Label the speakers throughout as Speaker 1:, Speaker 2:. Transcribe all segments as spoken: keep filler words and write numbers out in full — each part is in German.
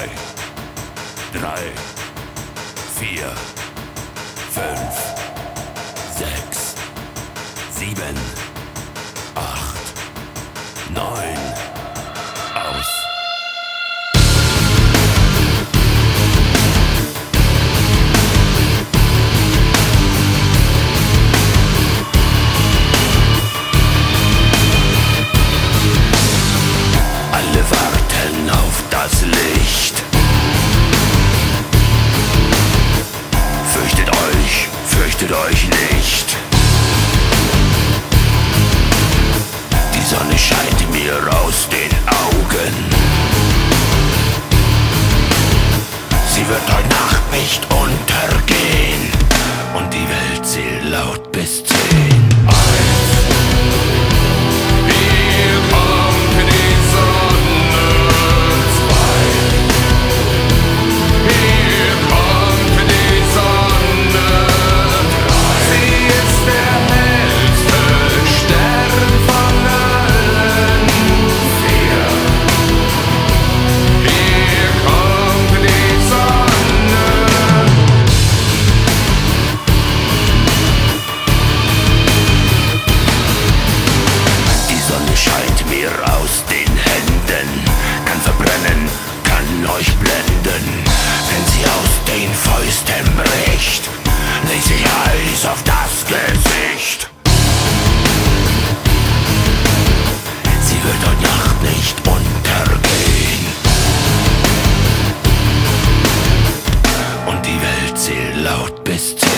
Speaker 1: zwei, drei, vier, fünf, sechs, sieben, acht, neun, aus. Alle warten auf das Licht. Fürchtet euch, fürchtet euch nicht. Die Sonne scheint mir aus den Augen. Sie wird heute Nacht nicht untergehen. Und die Welt zählt laut bis zehn. Aus den Händen, kann verbrennen, kann euch blenden. Wenn sie aus den Fäusten bricht, legt sich Eis auf das Gesicht. Sie wird heute Nacht nicht untergehen. Und die Welt zählt laut bis zehn.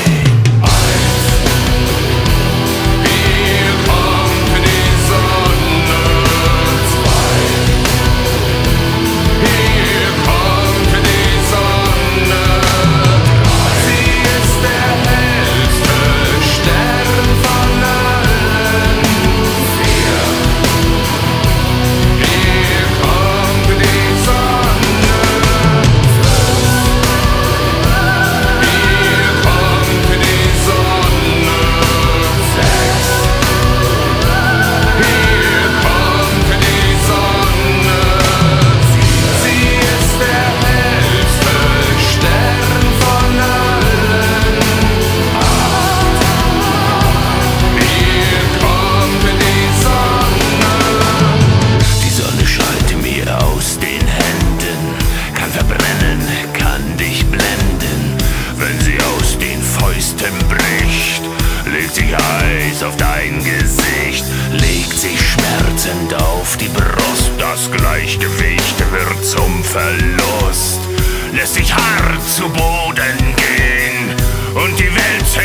Speaker 1: Bricht, legt sich Eis auf dein Gesicht, legt sich schmerzend auf die Brust. Das Gleichgewicht wird zum Verlust, lässt sich hart zu Boden gehen und die Welt